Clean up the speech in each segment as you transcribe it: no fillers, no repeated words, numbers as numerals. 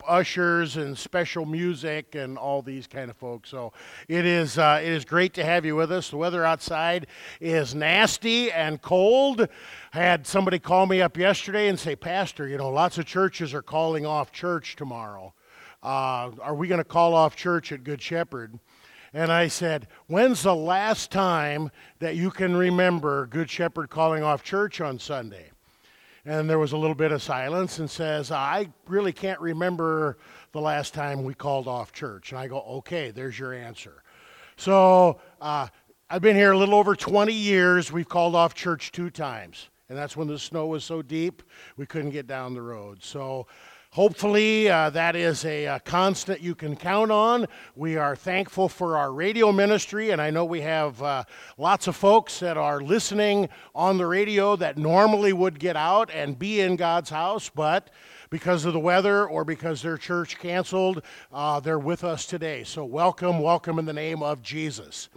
ushers and special music and all these kind of folks. So it is great to have you with us. The weather outside is nasty and cold. I had somebody call me up yesterday and say, Pastor, lots of churches are calling off church tomorrow. Are we going to call off church at Good Shepherd? And I said, when's the last time that you can remember Good Shepherd calling off church on Sunday? And there was a little bit of silence and says, I really can't remember the last time we called off church. And I go, okay, there's your answer. So I've been here a little over 20 years. We've called off church 2 times. And that's when the snow was so deep, we couldn't get down the road. So hopefully that is a constant you can count on. We are thankful for our radio ministry, and I know we have lots of folks that are listening on the radio that normally would get out and be in God's house, but because of the weather or because their church canceled, they're with us today. So welcome in the name of Jesus.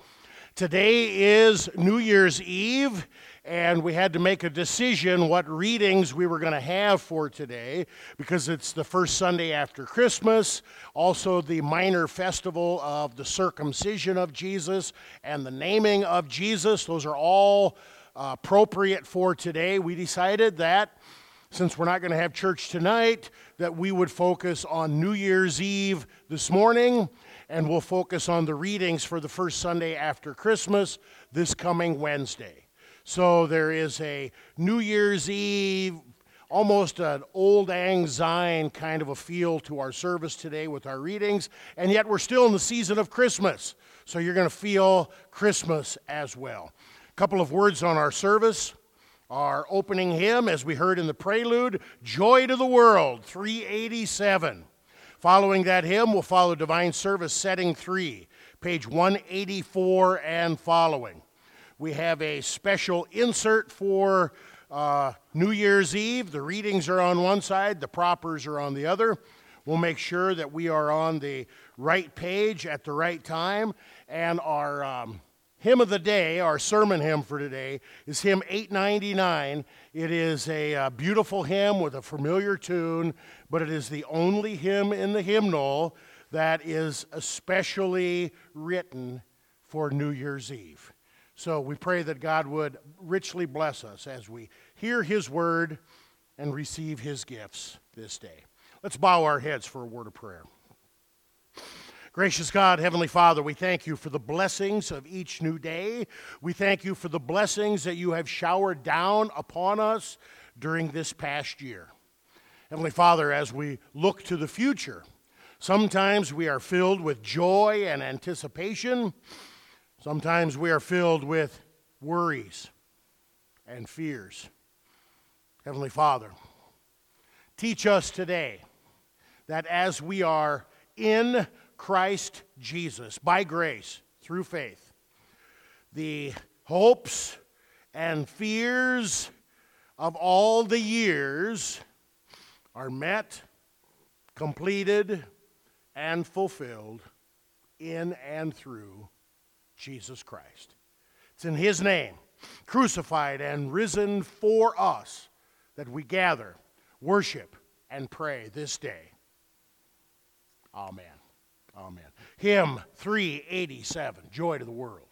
Today is New Year's Eve, and we had to make a decision what readings we were going to have for today because it's the first Sunday after Christmas, also the minor festival of the circumcision of Jesus and the naming of Jesus. Those are all appropriate for today. We decided that since we're not going to have church tonight, that we would focus on New Year's Eve this morning, and we'll focus on the readings for the first Sunday after Christmas this coming Wednesday. So there is a New Year's Eve, almost an old Lang Syne kind of a feel to our service today with our readings, and yet we're still in the season of Christmas, so you're going to feel Christmas as well. A couple of words on our service. Our opening hymn, as we heard in the prelude, Joy to the World, 387. Following that hymn, we'll follow Divine Service Setting 3, page 184 and following. We have a special insert for New Year's Eve. The readings are on one side, the propers are on the other. We'll make sure that we are on the right page at the right time. And our hymn of the day, our sermon hymn for today, is hymn 899. It is a beautiful hymn with a familiar tune, but it is the only hymn in the hymnal that is especially written for New Year's Eve. So we pray that God would richly bless us as we hear His word and receive His gifts this day. Let's bow our heads for a word of prayer. Gracious God, Heavenly Father, we thank you for the blessings of each new day. We thank you for the blessings that you have showered down upon us during this past year. Heavenly Father, as we look to the future, sometimes we are filled with joy and anticipation. Sometimes we are filled with worries and fears. Heavenly Father, teach us today that as we are in Christ Jesus, by grace, through faith, the hopes and fears of all the years are met, completed, and fulfilled in and through Jesus Christ. It's in His name, crucified and risen for us, that we gather, worship, and pray this day. Amen. Amen. Hymn 387, Joy to the World.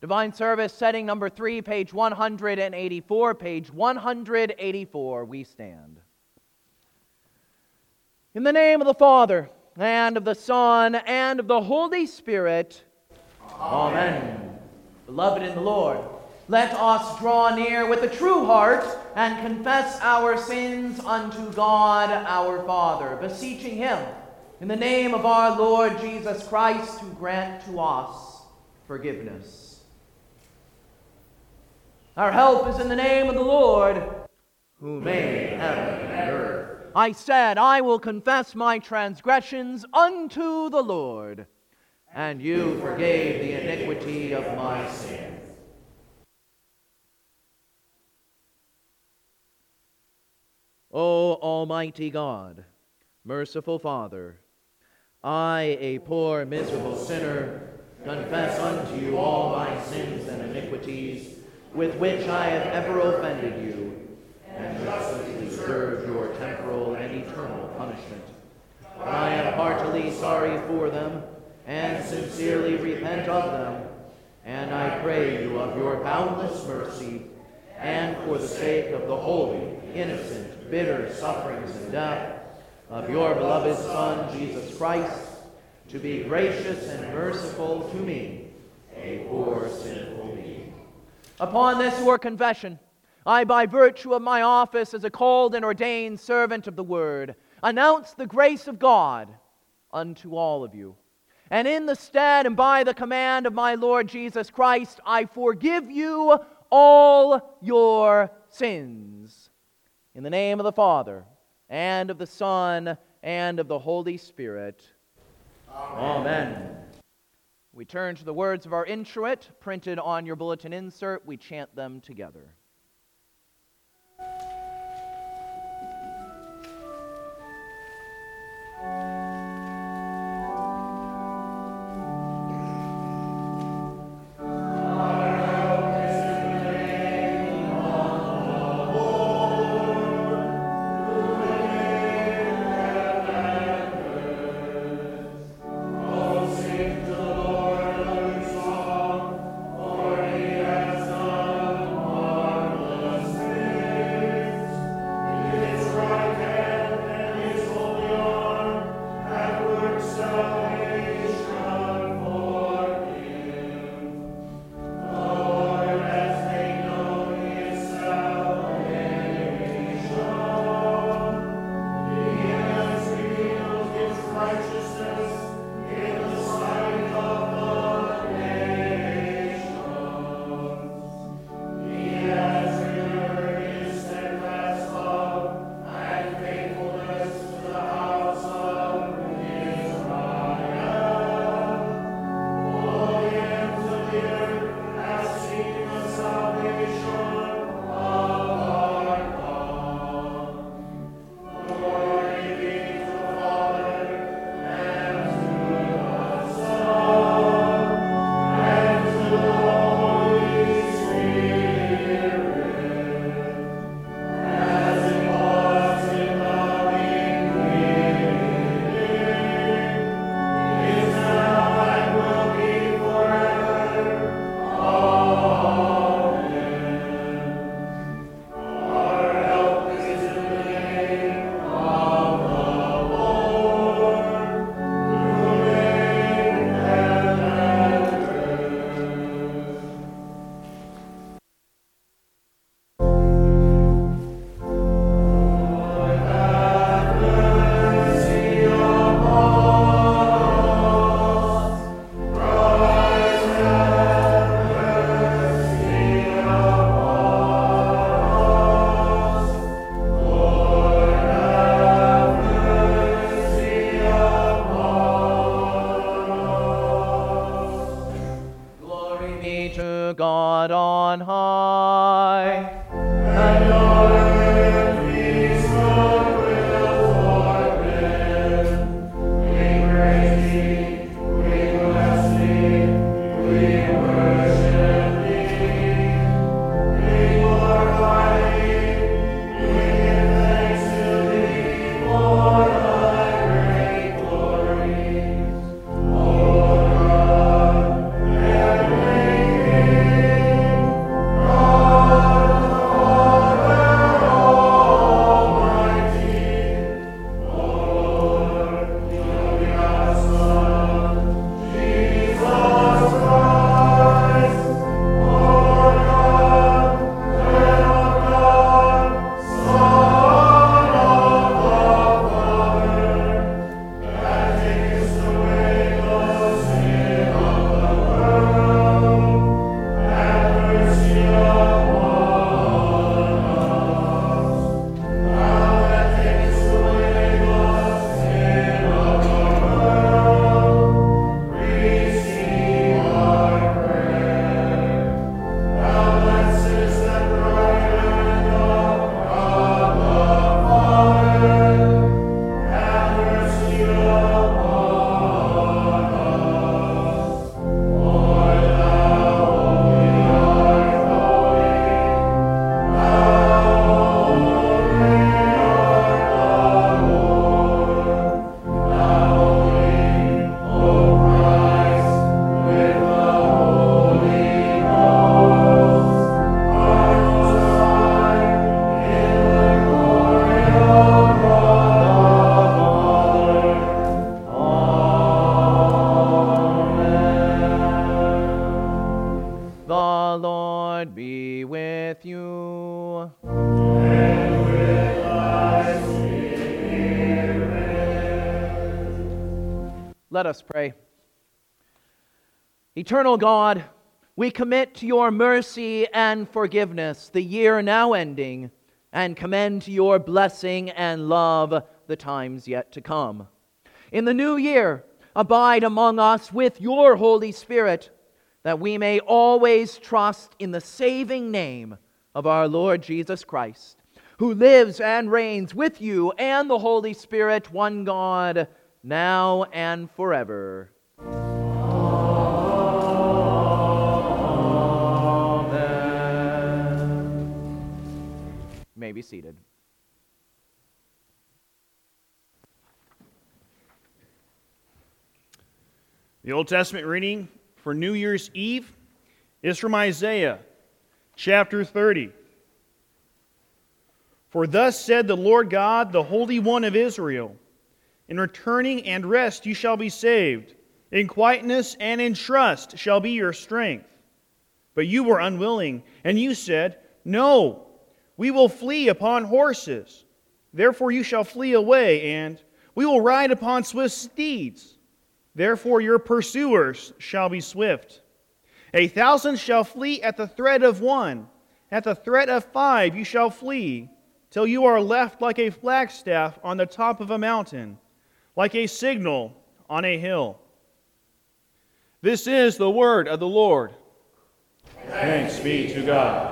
Divine Service, setting number 3, page 184. Page 184, we stand. In the name of the Father, and of the Son, and of the Holy Spirit. Amen. Beloved in the Lord, let us draw near with a true heart and confess our sins unto God our Father, beseeching Him in the name of our Lord Jesus Christ to grant to us forgiveness. Our help is in the name of the Lord, who made heaven and earth. I said, I will confess my transgressions unto the Lord, and you forgave the iniquity of my sin. O Almighty God, merciful Father, I, a poor, miserable sinner, confess unto you all my sins and iniquities, with which I have ever offended you, and justly deserve your temporal and eternal punishment. But I am heartily sorry for them, and sincerely repent of them, and I pray you of your boundless mercy, and for the sake of the holy, innocent, bitter sufferings and death of your beloved Son, Jesus Christ, to be gracious and merciful to me, a poor, sinful being. Upon this your confession, I, by virtue of my office as a called and ordained servant of the Word, announce the grace of God unto all of you. And in the stead and by the command of my Lord Jesus Christ, I forgive you all your sins. In the name of the Father, and of the Son, and of the Holy Spirit. Amen. We turn to the words of our introit, printed on your bulletin insert. We chant them together. God on high. And on earth peace, goodwill for men. We praise thee, we bless thee, we worship thee, we glorify thee, we give thanks to thee for thy great glories. O God, and make Let us pray. Eternal God, we commit to your mercy and forgiveness the year now ending, and commend to your blessing and love the times yet to come. In the new year, abide among us with your Holy Spirit, that we may always trust in the saving name of our Lord Jesus Christ, who lives and reigns with you and the Holy Spirit, one God, now and forever. You may be seated. The Old Testament reading for New Year's Eve is from Isaiah chapter 30. For thus said the Lord God, the Holy One of Israel, in returning and rest you shall be saved, in quietness and in trust shall be your strength. But you were unwilling, and you said, No, we will flee upon horses. Therefore you shall flee away, and we will ride upon swift steeds. Therefore your pursuers shall be swift. 1,000 shall flee at the threat of one. At the threat of 5 you shall flee, till you are left like a flagstaff on the top of a mountain, like a signal on a hill. This is the word of the Lord. Thanks be to God.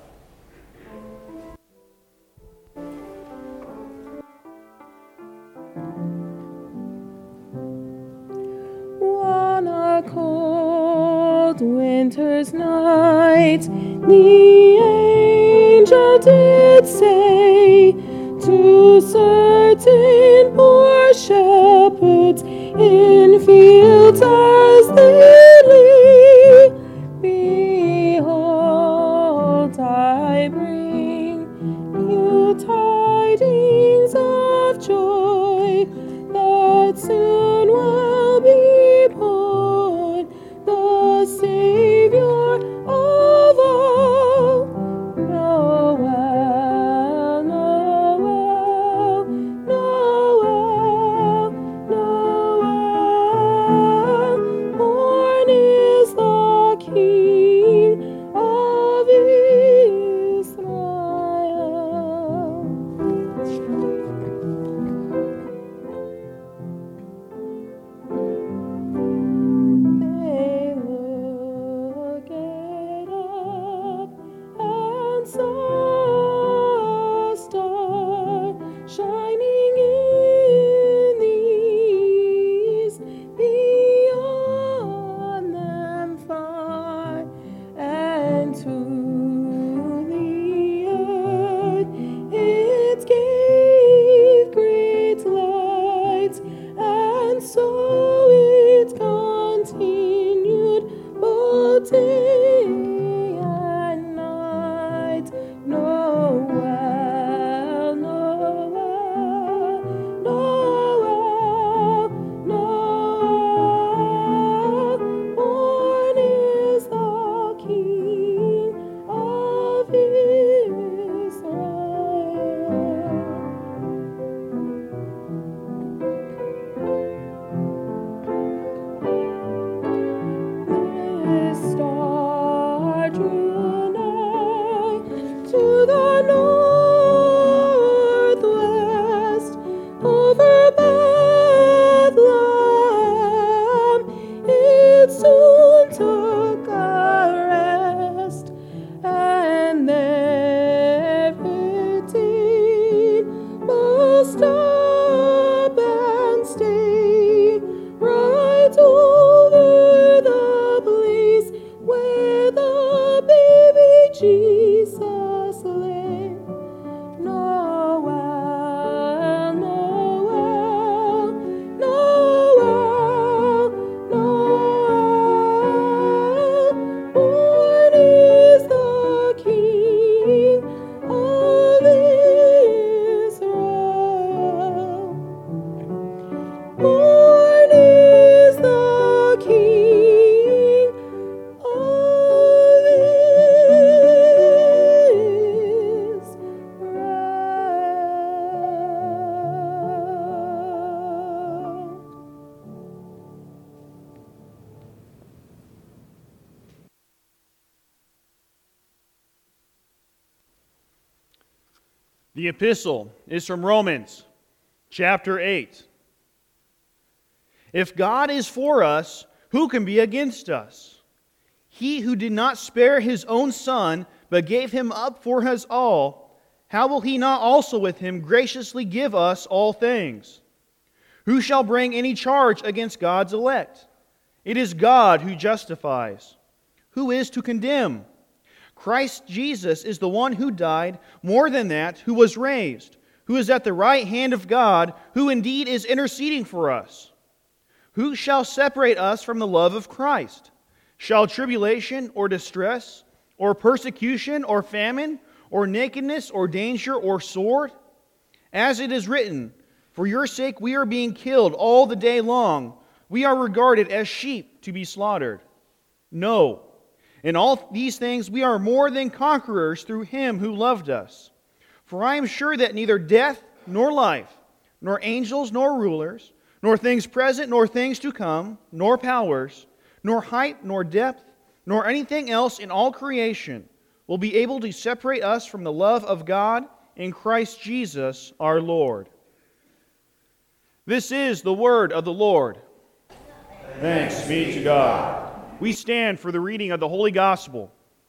On a cold winter's night, the angel did say to certain poor shepherds in fields as they lay, Behold, I bring you tidings of joy, that soon will be born the Savior of all. Noel, Noel, Noel, Noel. Born is the King of Israel. They looked up and saw a star shining in the east, beyond them far, and to the earth it gave great light, and so it continued both day and night. Noel, Noel, Noel, Noel. Born is the King of Israel. The star drew nigh to the northwest, over Bethlehem. It soon took a rest, and there it did both stop and stay, right over the place where The epistle is from Romans, chapter 8. If God is for us, who can be against us? He who did not spare his own Son, but gave him up for us all, how will he not also with him graciously give us all things? Who shall bring any charge against God's elect? It is God who justifies. Who is to condemn? Christ Jesus is the one who died, more than that, who was raised, who is at the right hand of God, who indeed is interceding for us. Who shall separate us from the love of Christ? Shall tribulation or distress, or persecution or famine, or nakedness or danger or sword? As it is written, for your sake we are being killed all the day long. We are regarded as sheep to be slaughtered. No. In all these things we are more than conquerors through Him who loved us. For I am sure that neither death nor life, nor angels nor rulers, nor things present nor things to come, nor powers, nor height nor depth, nor anything else in all creation will be able to separate us from the love of God in Christ Jesus our Lord. This is the word of the Lord. Thanks be to God. We stand for the reading of the Holy Gospel.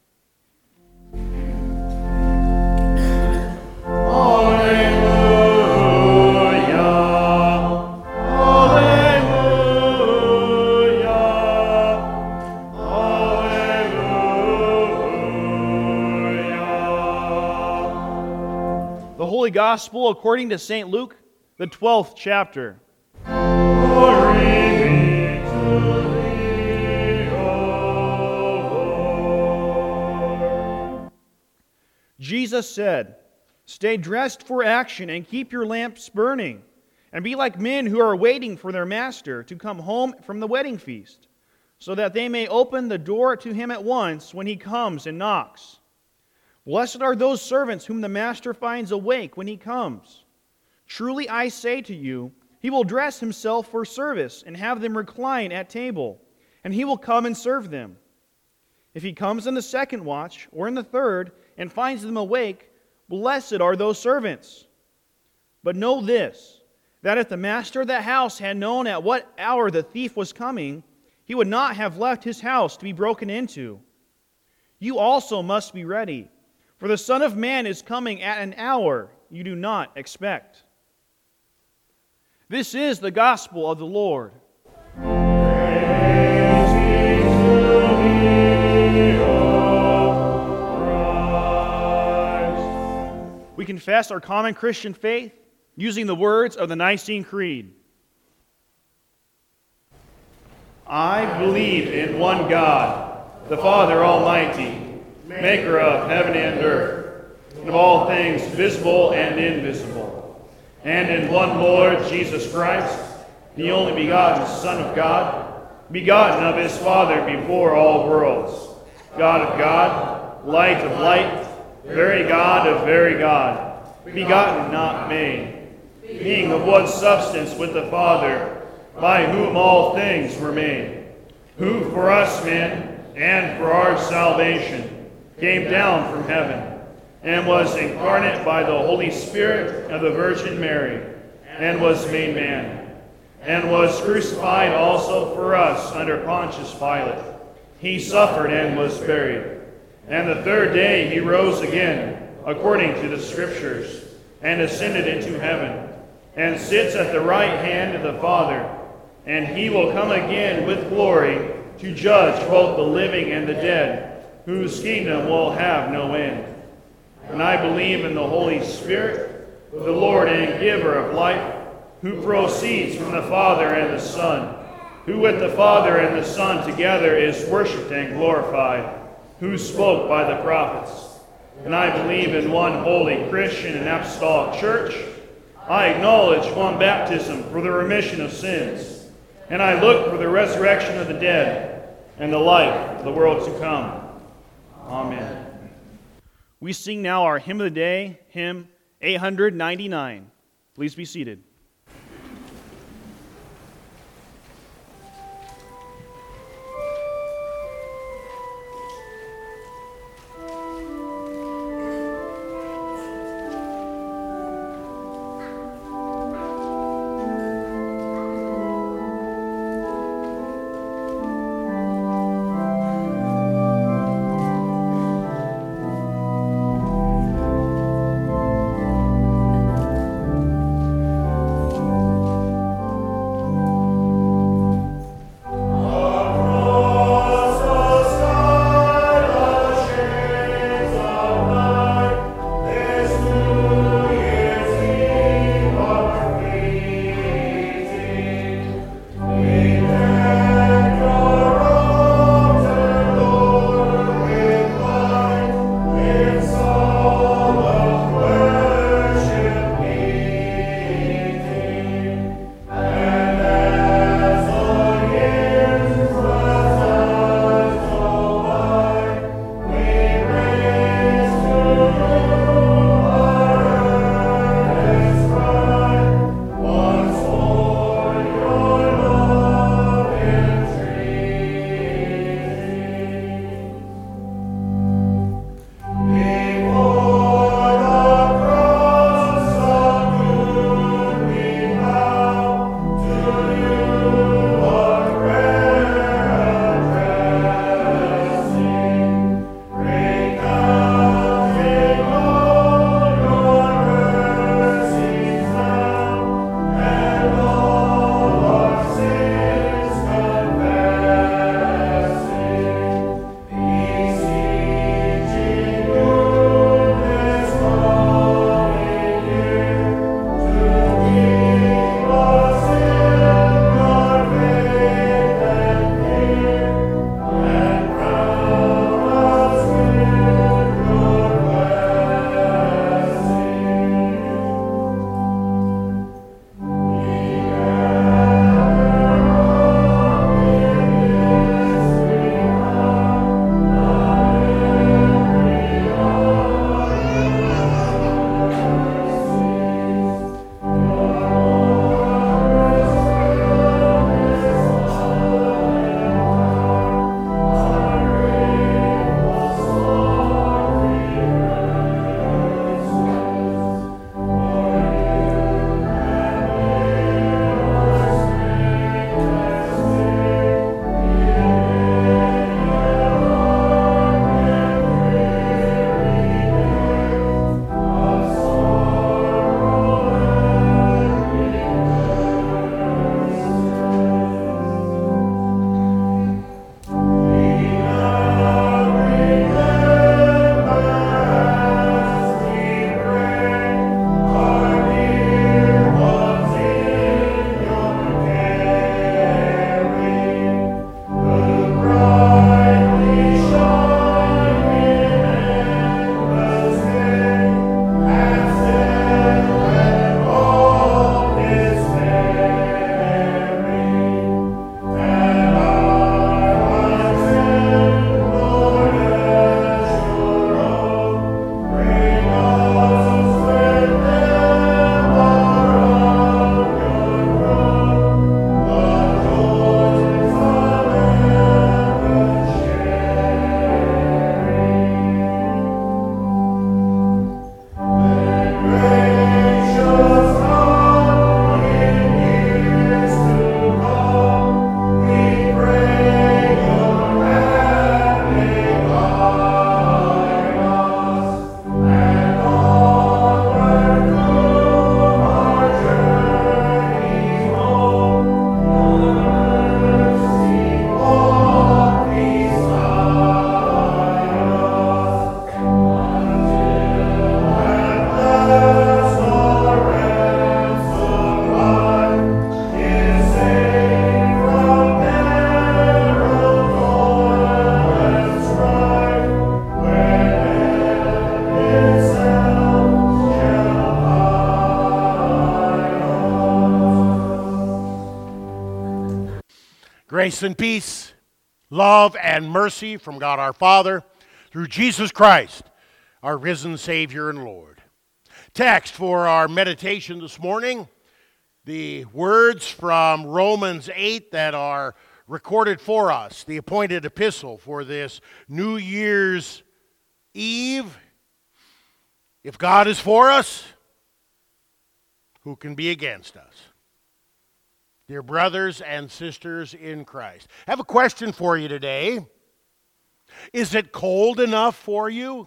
The Holy Gospel according to St. Luke, the 12th chapter. Glory be to thee, O Lord. Jesus said, "Stay dressed for action and keep your lamps burning, and be like men who are waiting for their master to come home from the wedding feast, so that they may open the door to him at once when he comes and knocks. Blessed are those servants whom the master finds awake when he comes. Truly I say to you, he will dress himself for service and have them recline at table, and he will come and serve them. If he comes in the second watch or in the third and finds them awake, blessed are those servants. But know this, that if the master of the house had known at what hour the thief was coming, he would not have left his house to be broken into. You also must be ready, for the Son of Man is coming at an hour you do not expect." This is the gospel of the Lord. Praise be to thee, O Christ. We confess our common Christian faith using the words of the Nicene Creed. I believe in one God, the Father Almighty, maker of heaven and earth, and of all things visible and invisible, and in one Lord Jesus Christ, the only begotten Son of God, begotten of his Father before all worlds, God of God, light of light, very God of very God, begotten, not made, being of one substance with the Father, by whom all things were made, who for us men and for our salvation came down from heaven, and was incarnate by the Holy Spirit of the Virgin Mary, and was made man, and was crucified also for us under Pontius Pilate. He suffered and was buried. And the third day he rose again, according to the Scriptures, and ascended into heaven, and sits at the right hand of the Father. And he will come again with glory to judge both the living and the dead, whose kingdom will have no end. And I believe in the Holy Spirit, the Lord and giver of life, who proceeds from the Father and the Son, who with the Father and the Son together is worshipped and glorified, who spoke by the prophets. And I believe in one holy Christian and apostolic church. I acknowledge one baptism for the remission of sins, and I look for the resurrection of the dead and the life of the world to come. Amen. We sing now our hymn of the day, hymn 899. Please be seated. Grace and peace, love and mercy from God our Father through Jesus Christ, our risen Savior and Lord. Text for our meditation this morning, the words from Romans 8 that are recorded for us, the appointed epistle for this New Year's Eve. If God is for us, who can be against us? Dear brothers and sisters in Christ, I have a question for you today. Is it cold enough for you?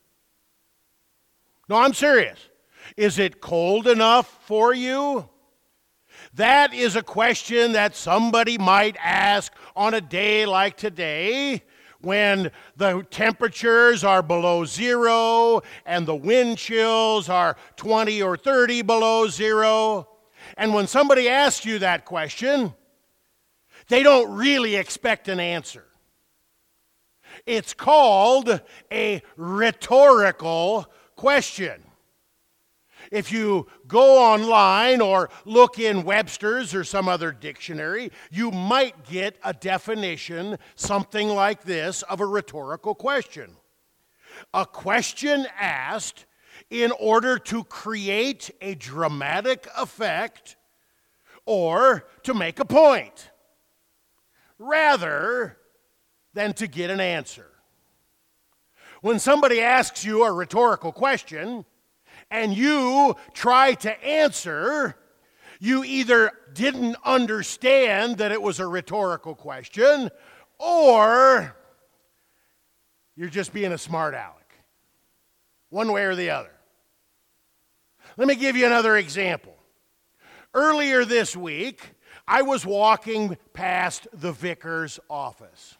No, I'm serious. Is it cold enough for you? That is a question that somebody might ask on a day like today, when the temperatures are below zero and the wind chills are 20 or 30 below zero. And when somebody asks you that question, they don't really expect an answer. It's called a rhetorical question. If you go online or look in Webster's or some other dictionary, you might get a definition, something like this, of a rhetorical question. A question asked in order to create a dramatic effect or to make a point, rather than to get an answer. When somebody asks you a rhetorical question and you try to answer, you either didn't understand that it was a rhetorical question, or you're just being a smart aleck. One way or the other. Let me give you another example. Earlier this week, I was walking past the vicar's office.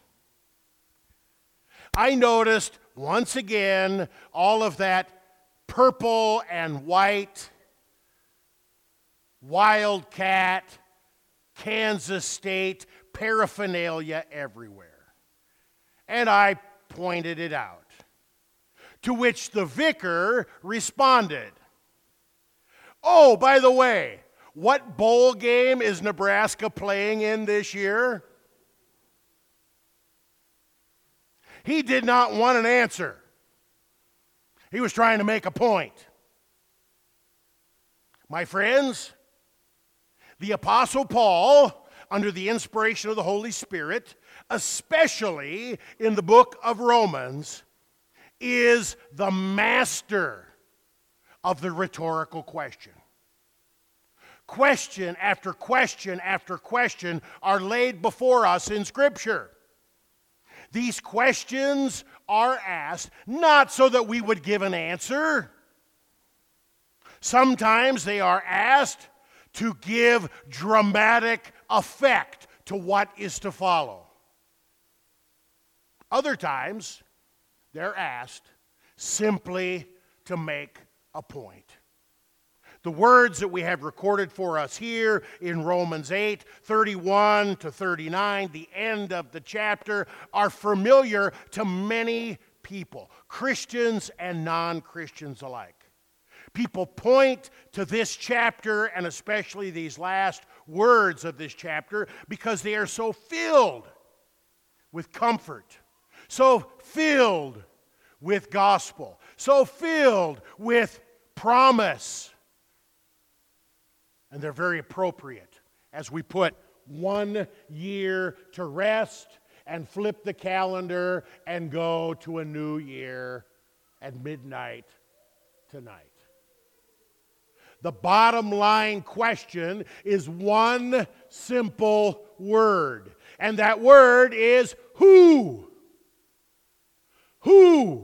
I noticed once again all of that purple and white Wildcat, Kansas State paraphernalia everywhere. And I pointed it out. To which the vicar responded, "Oh, by the way, what bowl game is Nebraska playing in this year?" He did not want an answer. He was trying to make a point. My friends, the Apostle Paul, under the inspiration of the Holy Spirit, especially in the book of Romans, is the master of the rhetorical question. Question after question after question are laid before us in Scripture. These questions are asked not so that we would give an answer. Sometimes they are asked to give dramatic effect to what is to follow. Other times, they're asked simply to make a point. The words that we have recorded for us here in Romans 8, 31 to 39, the end of the chapter, are familiar to many people, Christians and non-Christians alike. People point to this chapter, and especially these last words of this chapter, because they are so filled with comfort, so filled with gospel, so filled with promise. And they're very appropriate as we put 1 year to rest and flip the calendar and go to a new year at midnight tonight. The bottom line question is one simple word, and that word is who? Who?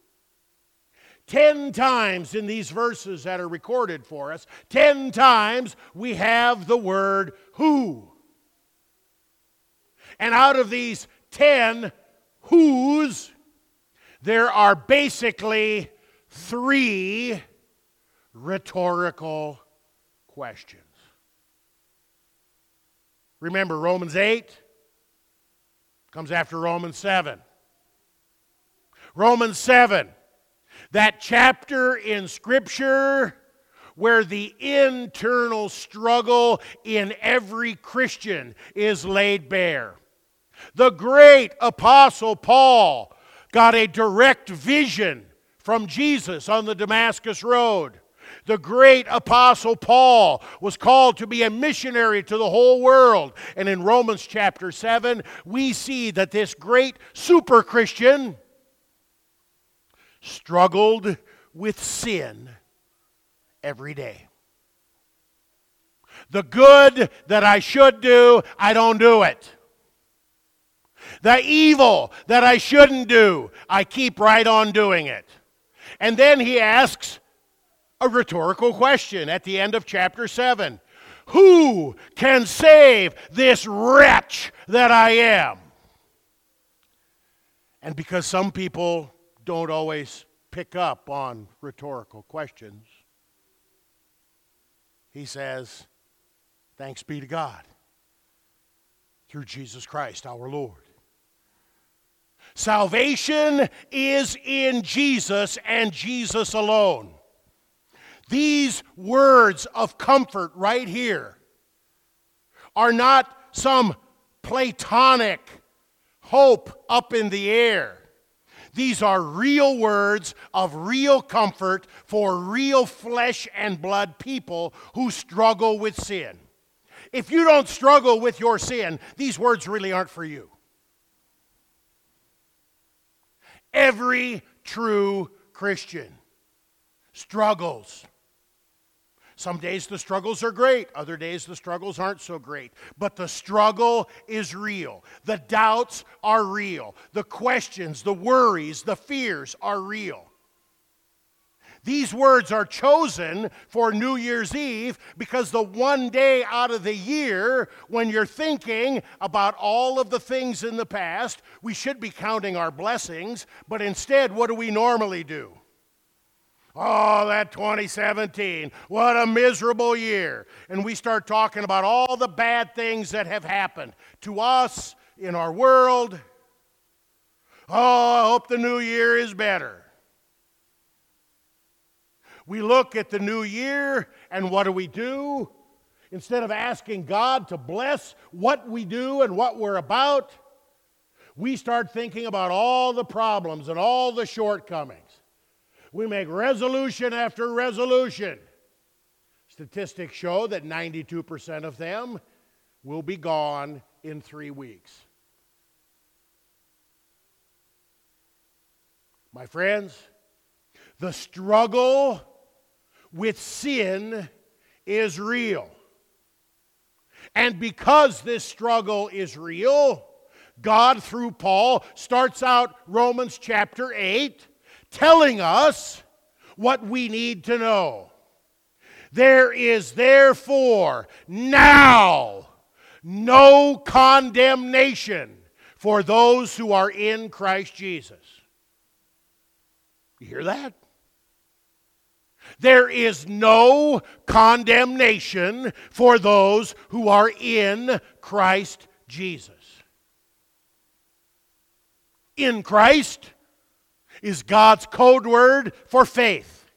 10 times in these verses that are recorded for us, 10 times we have the word who. And out of these 10 whos, there are basically 3 rhetorical questions. Remember, Romans 8 comes after Romans 7. Romans 7. That chapter in Scripture where the internal struggle in every Christian is laid bare. The great apostle Paul got a direct vision from Jesus on the Damascus Road. The great apostle Paul was called to be a missionary to the whole world. And in Romans chapter 7, we see that this great super Christian struggled with sin every day. The good that I should do, I don't do it. The evil that I shouldn't do, I keep right on doing it. And then he asks a rhetorical question at the end of chapter 7. Who can save this wretch that I am? And because some people don't always pick up on rhetorical questions, he says, thanks be to God through Jesus Christ our Lord. Salvation is in Jesus and Jesus alone. These words of comfort right here are not some platonic hope up in the air. These are real words of real comfort for real flesh and blood people who struggle with sin. If you don't struggle with your sin, these words really aren't for you. Every true Christian struggles. Some days the struggles are great, other days the struggles aren't so great. But the struggle is real. The doubts are real. The questions, the worries, the fears are real. These words are chosen for New Year's Eve because the one day out of the year when you're thinking about all of the things in the past, we should be counting our blessings, but instead, what do we normally do? Oh, that 2017, what a miserable year. And we start talking about all the bad things that have happened to us in our world. Oh, I hope the new year is better. We look at the new year, and what do? Instead of asking God to bless what we do and what we're about, we start thinking about all the problems and all the shortcomings. We make resolution after resolution. Statistics show that 92% of them will be gone in 3 weeks. My friends, the struggle with sin is real. And because this struggle is real, God, through Paul, starts out Romans chapter 8 telling us what we need to know. There is therefore now no condemnation for those who are in Christ Jesus. You hear that? There is no condemnation for those who are in Christ Jesus. In Christ is God's code word for faith.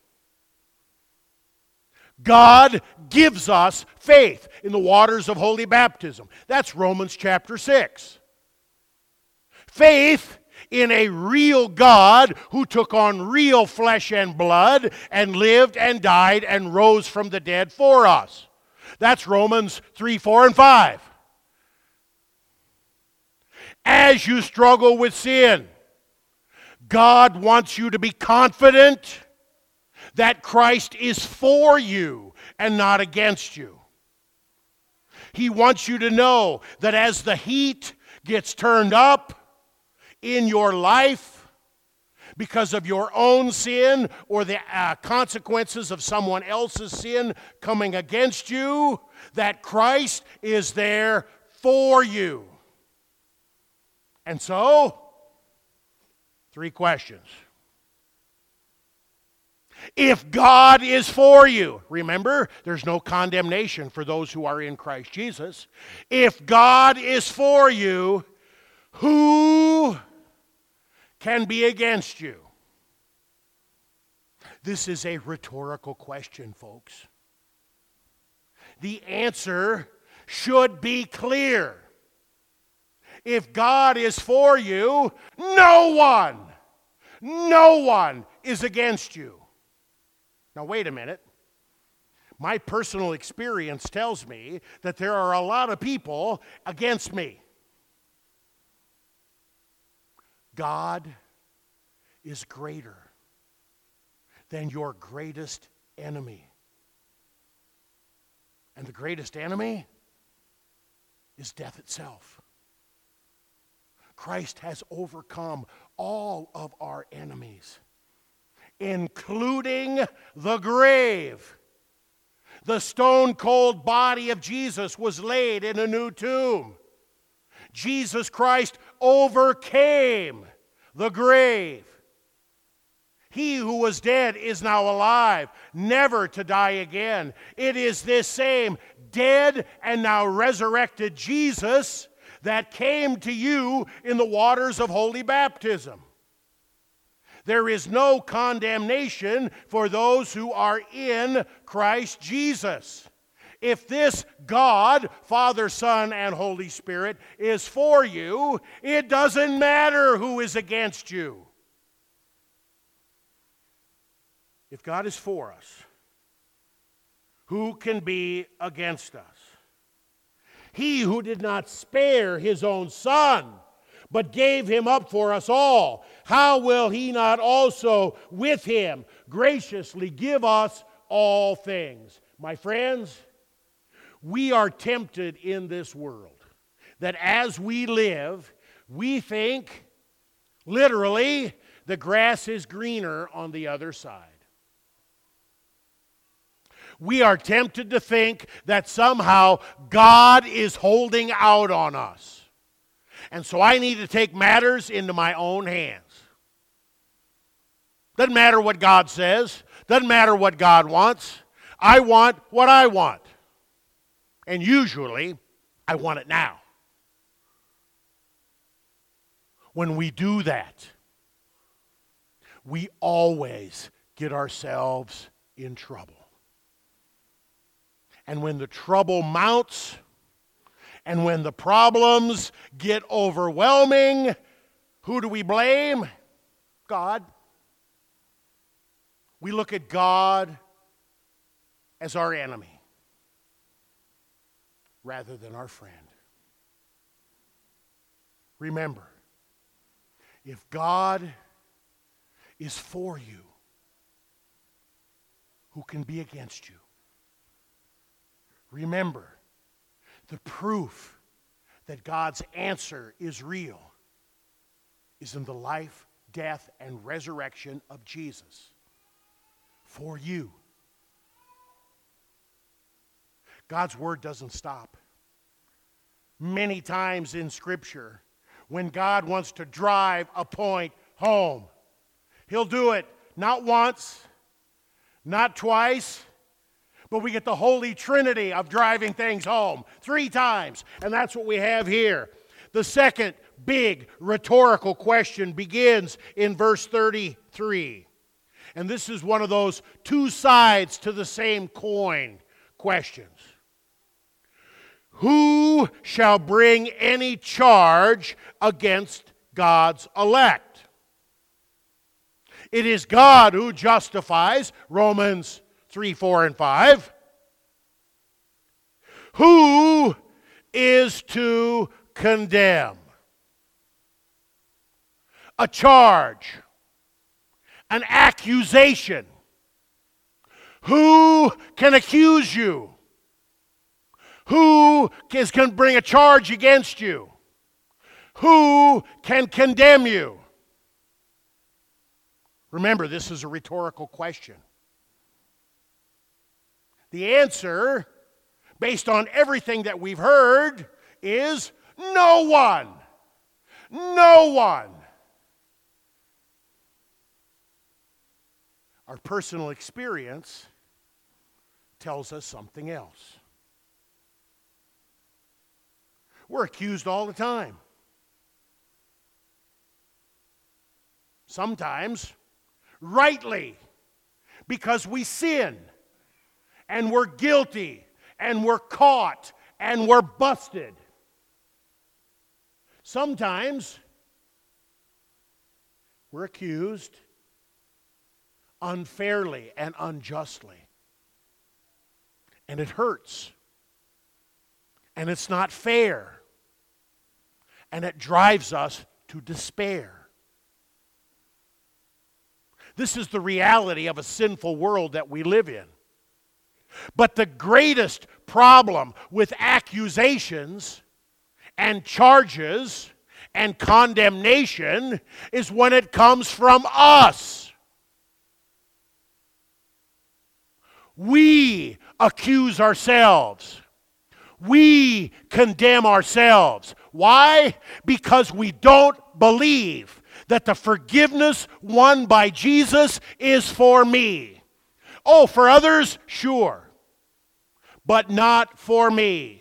God gives us faith in the waters of holy baptism. That's Romans chapter 6. Faith in a real God who took on real flesh and blood and lived and died and rose from the dead for us. That's Romans 3, 4, and 5. As you struggle with sin, God wants you to be confident that Christ is for you and not against you. He wants you to know that as the heat gets turned up in your life because of your own sin or the consequences of someone else's sin coming against you, that Christ is there for you. And so, 3 questions. If God is for you, remember, there's no condemnation for those who are in Christ Jesus. If God is for you, who can be against you? This is a rhetorical question, folks. The answer should be clear. If God is for you, no one is against you. Now, wait a minute. My personal experience tells me that there are a lot of people against me. God is greater than your greatest enemy. And the greatest enemy is death itself. Christ has overcome all of our enemies, including the grave. The stone-cold body of Jesus was laid in a new tomb. Jesus Christ overcame the grave. He who was dead is now alive, never to die again. It is this same dead and now resurrected Jesus that came to you in the waters of holy baptism. There is no condemnation for those who are in Christ Jesus. If this God, Father, Son, and Holy Spirit, is for you, it doesn't matter who is against you. If God is for us, who can be against us? He who did not spare his own Son, but gave him up for us all, how will he not also with him graciously give us all things? My friends, we are tempted in this world that as we live, we think, literally, the grass is greener on the other side. We are tempted to think that somehow God is holding out on us. And so I need to take matters into my own hands. Doesn't matter what God says. Doesn't matter what God wants. I want what I want. And usually, I want it now. When we do that, we always get ourselves in trouble. And when the trouble mounts, and when the problems get overwhelming, who do we blame? God. We look at God as our enemy rather than our friend. Remember, if God is for you, who can be against you? Remember, the proof that God's answer is real is in the life, death, and resurrection of Jesus for you. God's word doesn't stop. Many times in Scripture, when God wants to drive a point home, He'll do it not once, not twice, but we get the Holy Trinity of driving things home 3 times. And that's what we have here. The second big rhetorical question begins in verse 33. And this is one of those 2 sides to the same coin questions. Who shall bring any charge against God's elect? It is God who justifies, Romans 3, 4, and 5. Who is to condemn? A charge, an accusation. Who can accuse you? Who can bring a charge against you? Who can condemn you? Remember, this is a rhetorical question. The answer, based on everything that we've heard, is no one. No one. Our personal experience tells us something else. We're accused all the time. Sometimes, rightly, because we sin. And we're guilty, and we're caught, and we're busted. Sometimes we're accused unfairly and unjustly. And it hurts. And it's not fair. And it drives us to despair. This is the reality of a sinful world that we live in. But the greatest problem with accusations and charges and condemnation is when it comes from us. We accuse ourselves. We condemn ourselves. Why? Because we don't believe that the forgiveness won by Jesus is for me. Oh, for others, sure, but not for me.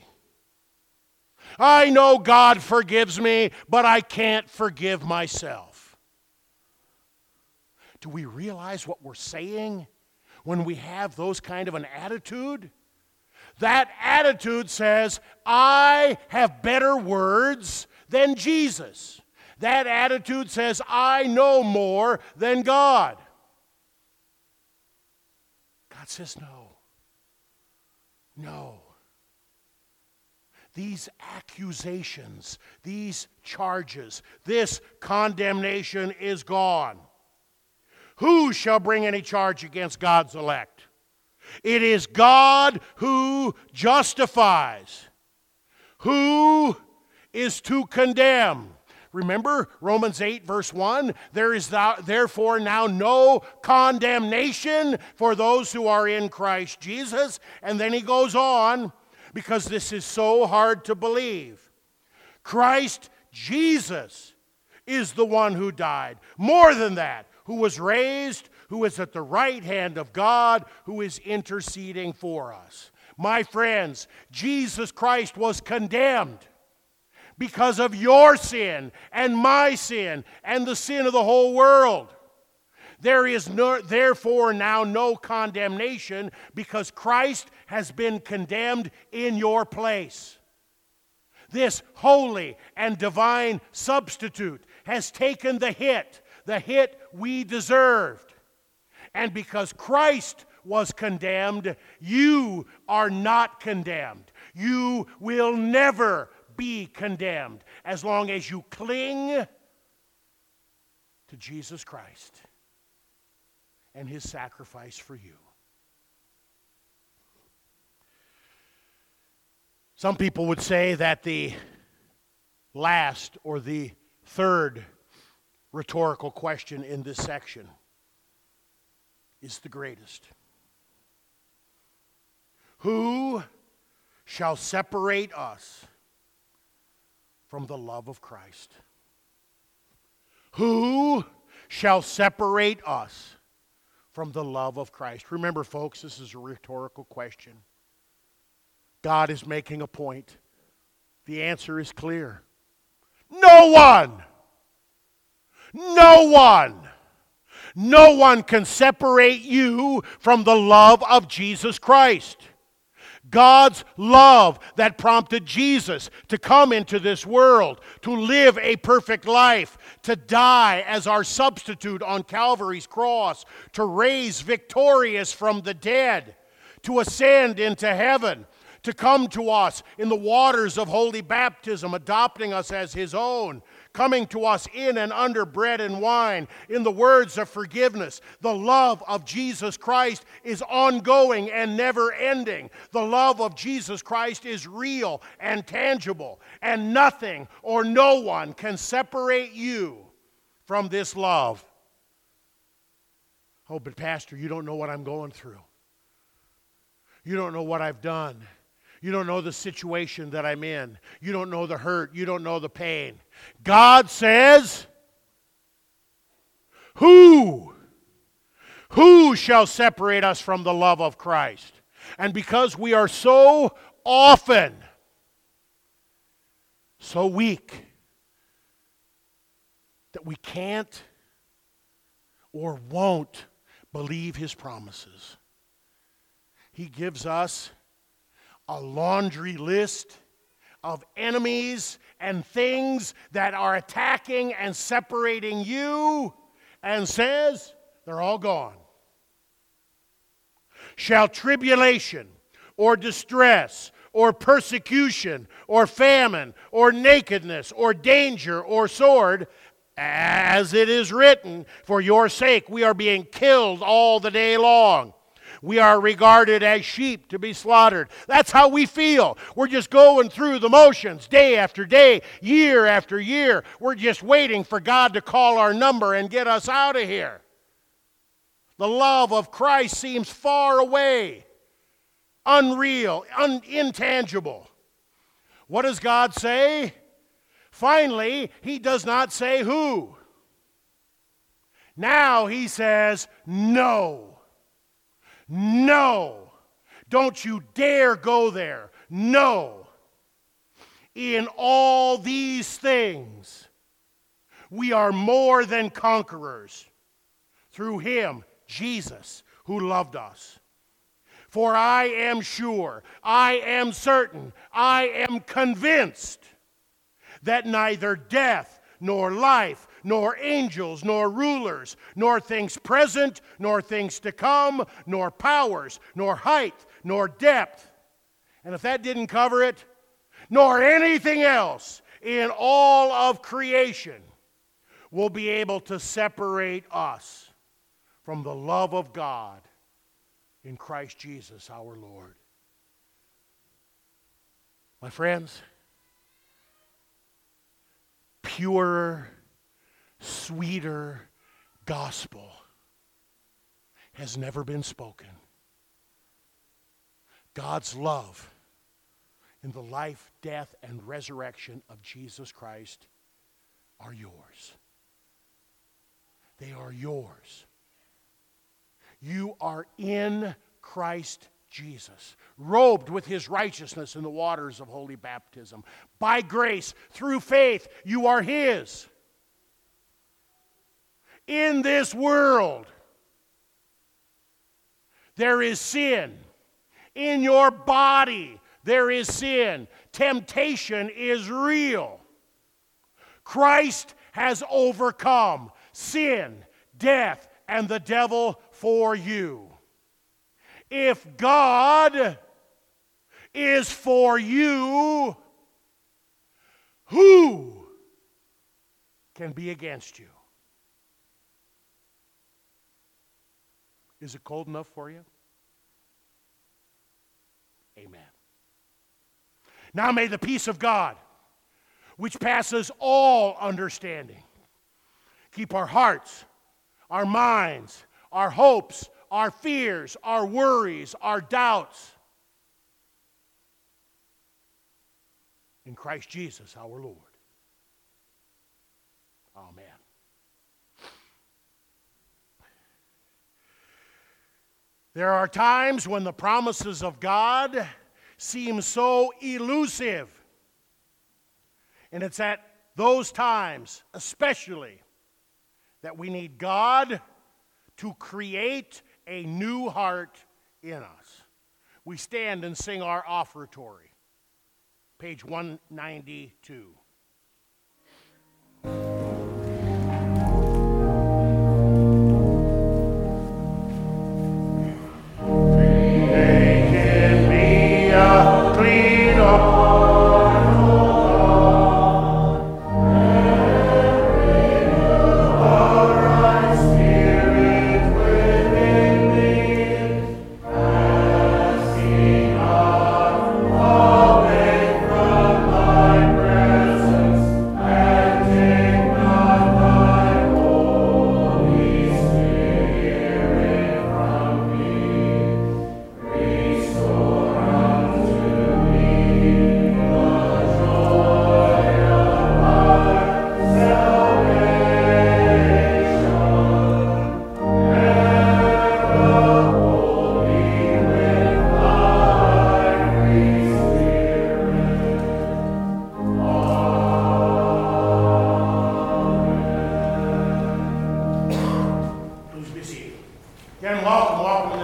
I know God forgives me, but I can't forgive myself. Do we realize what we're saying when we have those kind of an attitude? That attitude says, I have better words than Jesus. That attitude says, I know more than God. God says, no. No. These accusations, these charges, this condemnation is gone. Who shall bring any charge against God's elect? It is God who justifies. Who is to condemn? Remember Romans 8 verse 1? There is therefore now no condemnation for those who are in Christ Jesus. And then he goes on, because this is so hard to believe. Christ Jesus is the one who died. More than that, who was raised, who is at the right hand of God, who is interceding for us. My friends, Jesus Christ was condemned because of your sin and my sin and the sin of the whole world. There is therefore now no condemnation, because Christ has been condemned in your place. This holy and divine substitute has taken the hit we deserved. And because Christ was condemned, you are not condemned. You will never be condemned as long as you cling to Jesus Christ and his sacrifice for you. Some people would say that the last or the third rhetorical question in this section is the greatest. Who shall separate us from the love of Christ? Who shall separate us from the love of Christ? Remember, folks, this is a rhetorical question. God is making a point. The answer is clear. No one! No one! No one can separate you from the love of Jesus Christ. God's love that prompted Jesus to come into this world, to live a perfect life, to die as our substitute on Calvary's cross, to raise victorious from the dead, to ascend into heaven, to come to us in the waters of holy baptism, adopting us as his own, coming to us in and under bread and wine, in the words of forgiveness. The love of Jesus Christ is ongoing and never ending. The love of Jesus Christ is real and tangible, and nothing or no one can separate you from this love. Oh, but Pastor, you don't know what I'm going through. You don't know what I've done. You don't know the situation that I'm in. You don't know the hurt. You don't know the pain. God says, who shall separate us from the love of Christ? And because we are so often so weak that we can't or won't believe his promises, he gives us a laundry list of enemies and things that are attacking and separating you, and says, they're all gone. Shall tribulation or distress or persecution or famine or nakedness or danger or sword, as it is written, for your sake we are being killed all the day long. We are regarded as sheep to be slaughtered. That's how we feel. We're just going through the motions day after day, year after year. We're just waiting for God to call our number and get us out of here. The love of Christ seems far away, unreal, intangible. What does God say? Finally, he does not say who. Now he says, no. No. Don't you dare go there. No. In all these things, we are more than conquerors through him, Jesus, who loved us. For I am sure, I am certain, I am convinced that neither death, nor life, nor angels, nor rulers, nor things present, nor things to come, nor powers, nor height, nor depth, and if that didn't cover it, nor anything else in all of creation will be able to separate us from the love of God in Christ Jesus our Lord. My friends, purer, sweeter gospel has never been spoken. God's love in the life, death, and resurrection of Jesus Christ are yours. They are yours. You are in Christ Jesus, robed with his righteousness in the waters of holy baptism. By grace, through faith, you are his. In this world, there is sin. In your body, there is sin. Temptation is real. Christ has overcome sin, death, and the devil for you. If God is for you, who can be against you? Is it cold enough for you? Amen. Now may the peace of God, which passes all understanding, keep our hearts, our minds, our hopes, our fears, our worries, our doubts in Christ Jesus our Lord. Amen. There are times when the promises of God seem so elusive. And it's at those times, especially, that we need God to create a new heart in us. We stand and sing our offertory. Page 192.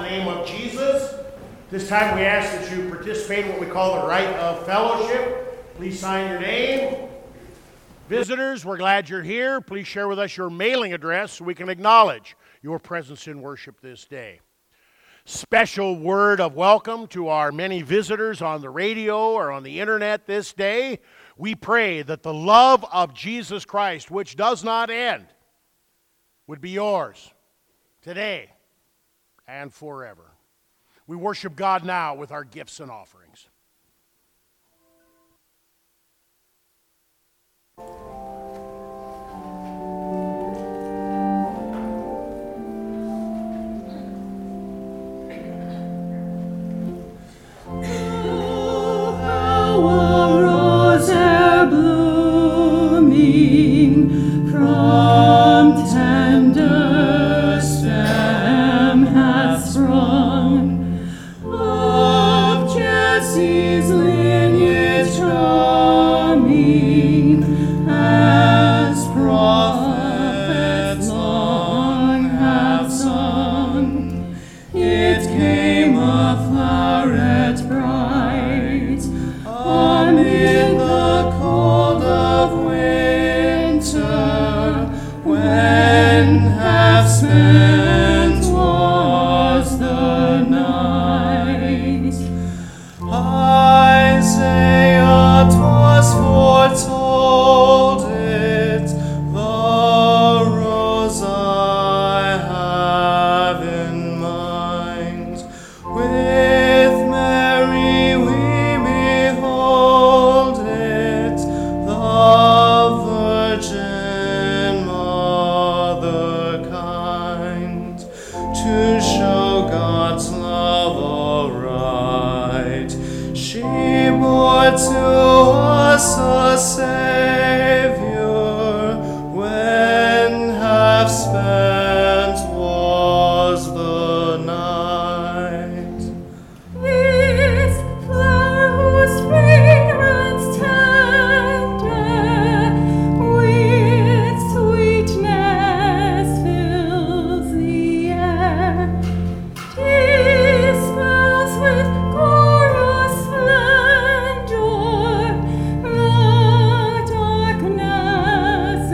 This time we ask that you participate in what we call the rite of fellowship. Please sign your name. Visitors, we're glad you're here. Please share with us your mailing address so we can acknowledge your presence in worship this day. Special word of welcome to our many visitors on the radio or on the internet this day. We pray that the love of Jesus Christ, which does not end, would be yours today and forever. We worship God now with our gifts and offerings. From tender stem hath sprung, of Jesse's lineage coming, as prophets long have sung. It came a floweret bright amid the cold of when half spent was the night. Isaiah 'twas foretold it, the rose I have in mind. With Mary we behold it, the Virgin to show God's love aright. She bore to us a Savior when half spent was the night. This flower whose fragrance tender with sweetness fills the air, dispels with glorious splendor the darkness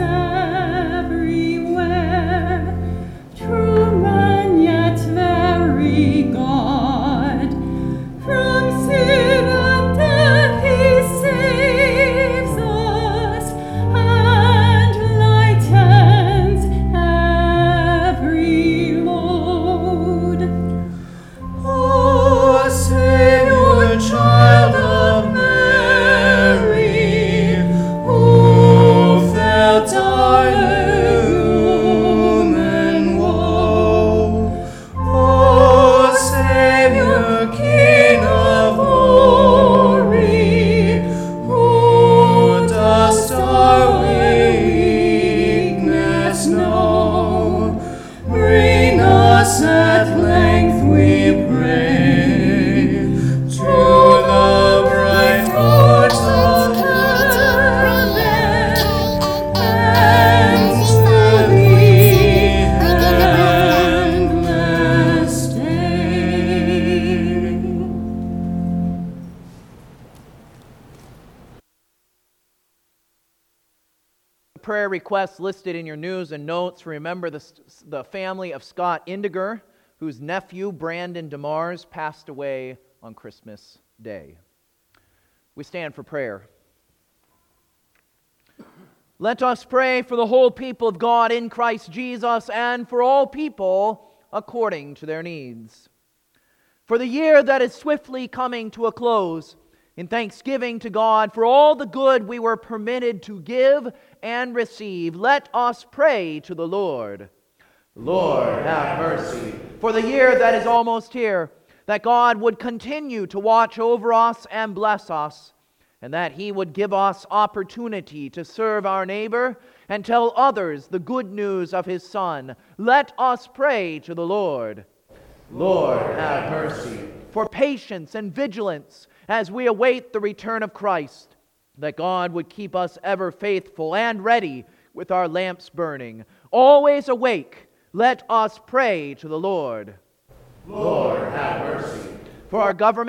everywhere. True man, yet very God, from sin and death he saves us and lightens every load. O Savior, Child of Mary, who felt our human woe. O Savior, King of glory, who dost our weakness know, bring us at length, we pray, to the bright court of heaven, and to the endless day. Prayer requests listed in your news and notes. Remember the family of Scott Indiger, whose nephew Brandon DeMars passed away on Christmas Day. We stand for prayer. Let us pray for the whole people of God in Christ Jesus and for all people according to their needs. For the year that is swiftly coming to a close, in thanksgiving to God for all the good we were permitted to give and receive, let us pray to the Lord. Lord, have mercy. For the year that is almost here, that God would continue to watch over us and bless us, and that He would give us opportunity to serve our neighbor and tell others the good news of His Son. Let us pray to the Lord. Lord, have mercy. For patience and vigilance as we await the return of Christ, that God would keep us ever faithful and ready with our lamps burning. Always awake, let us pray to the Lord. Lord, have mercy. For our government,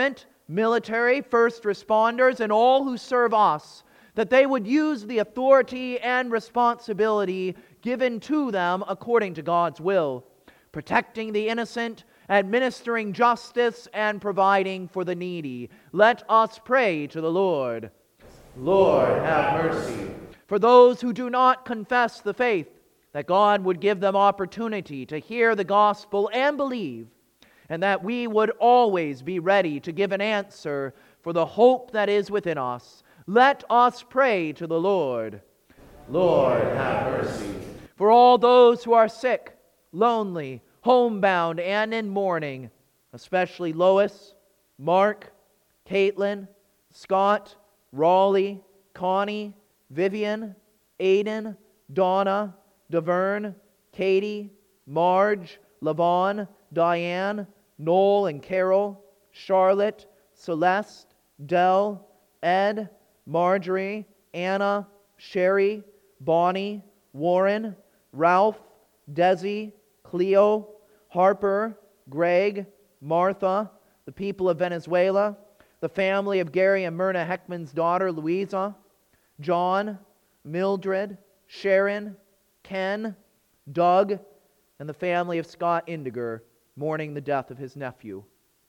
military, first responders, and all who serve us, that they would use the authority and responsibility given to them according to God's will, protecting the innocent, administering justice, and providing for the needy. Let us pray to the Lord. Lord, have mercy. For those who do not confess the faith, that God would give them opportunity to hear the gospel and believe, and that we would always be ready to give an answer for the hope that is within us. Let us pray to the Lord. Lord, have mercy. For all those who are sick, lonely, homebound, and in mourning, especially Lois, Mark, Caitlin, Scott, Raleigh, Connie, Vivian, Aiden, Donna, Davern, Katie, Marge, Lavon, Diane, Noel and Carol, Charlotte, Celeste, Dell, Ed, Marjorie, Anna, Sherry, Bonnie, Warren, Ralph, Desi, Cleo, Harper, Greg, Martha, the people of Venezuela, the family of Gary and Myrna Heckman's daughter, Louisa, John, Mildred, Sharon, Ken, Doug, and the family of Scott Indiger, mourning the death of his nephew.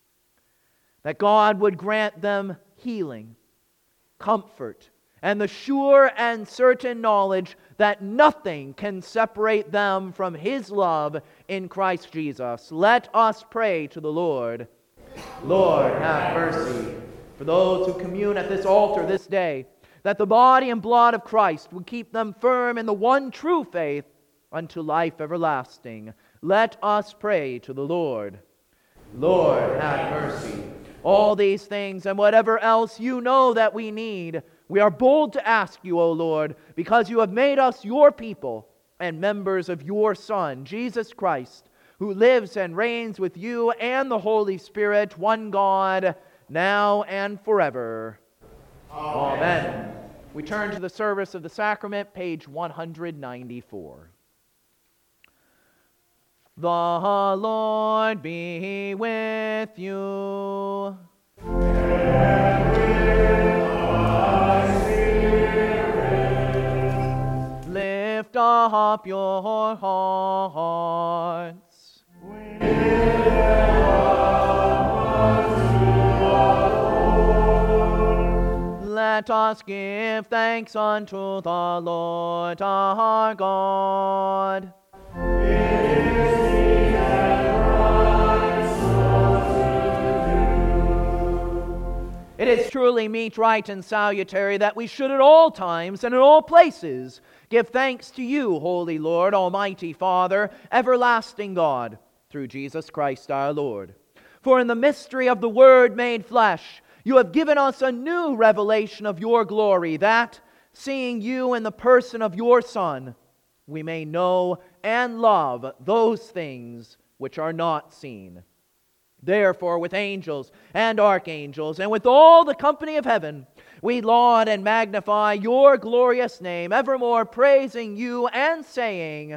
That God would grant them healing, comfort, and the sure and certain knowledge that nothing can separate them from His love in Christ Jesus. Let us pray to the Lord. Lord, have mercy. For those who commune at this altar this day, that the body and blood of Christ would keep them firm in the one true faith unto life everlasting. Let us pray to the Lord. Lord, have mercy. All these things and whatever else you know that we need, we are bold to ask you, O Lord, because you have made us your people and members of your Son, Jesus Christ, who lives and reigns with you and the Holy Spirit, one God, now and forever. Amen. We turn to the service of the sacrament, page 194. The Lord be with you. And with thy spirit. Lift up your hearts. We lift up to the Lord. Let us give thanks unto the Lord our God. It is truly meet, right, and salutary that we should at all times and in all places give thanks to you, Holy Lord, Almighty Father, everlasting God, through Jesus Christ our Lord. For in the mystery of the Word made flesh, you have given us a new revelation of your glory, that, seeing you in the person of your Son, we may know and love those things which are not seen. Therefore, with angels and archangels, and with all the company of heaven, we laud and magnify your glorious name, evermore praising you and saying,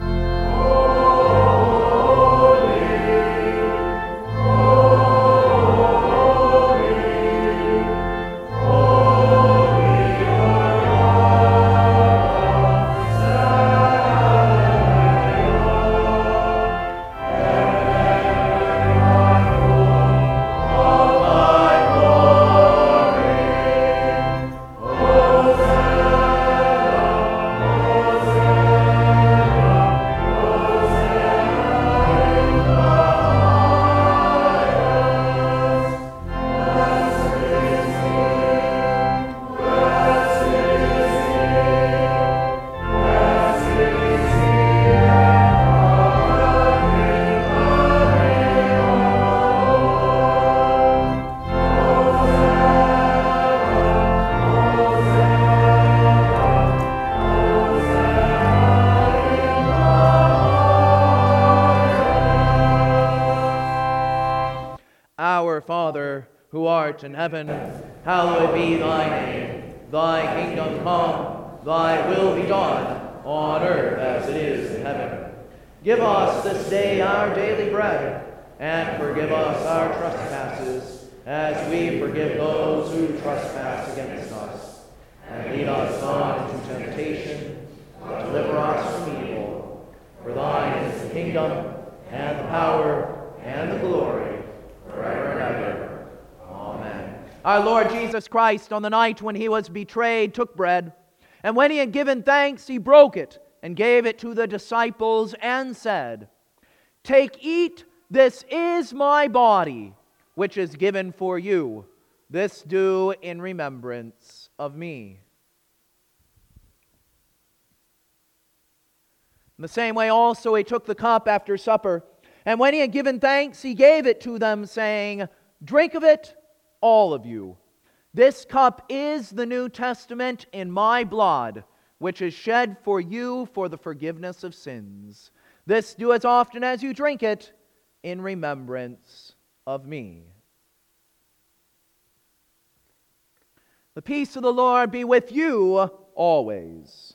Our Father, who art in heaven, hallowed be thy name. Thy kingdom come, thy will be done, on earth as it is in heaven. Give us this day our daily bread, and forgive us our trespasses, as we forgive those who trespass against us. And lead us not into temptation, but deliver us from evil. For thine is the kingdom, and the power, and the glory, forever and ever. Amen. Our Lord Jesus Christ, on the night when he was betrayed, took bread, and when he had given thanks, he broke it, and gave it to the disciples, and said, Take, eat, this is my body, which is given for you. This do in remembrance of me. In the same way also he took the cup after supper, and when he had given thanks, he gave it to them, saying, Drink of it, all of you. This cup is the New Testament in my blood, which is shed for you for the forgiveness of sins. This do as often as you drink it in remembrance of me. The peace of the Lord be with you always.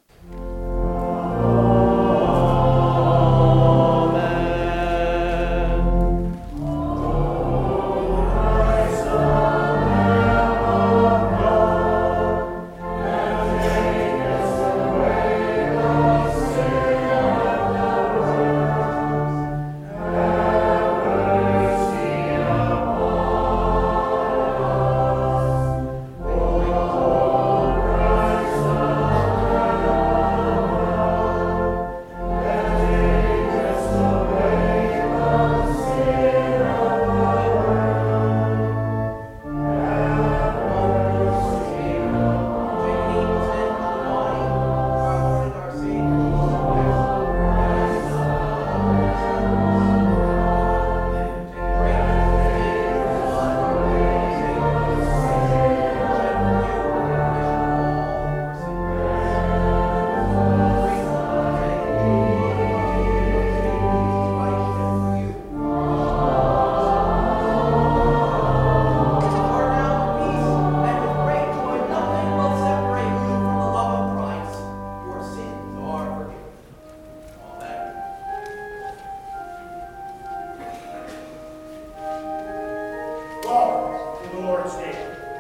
Welcome to the Lord's table.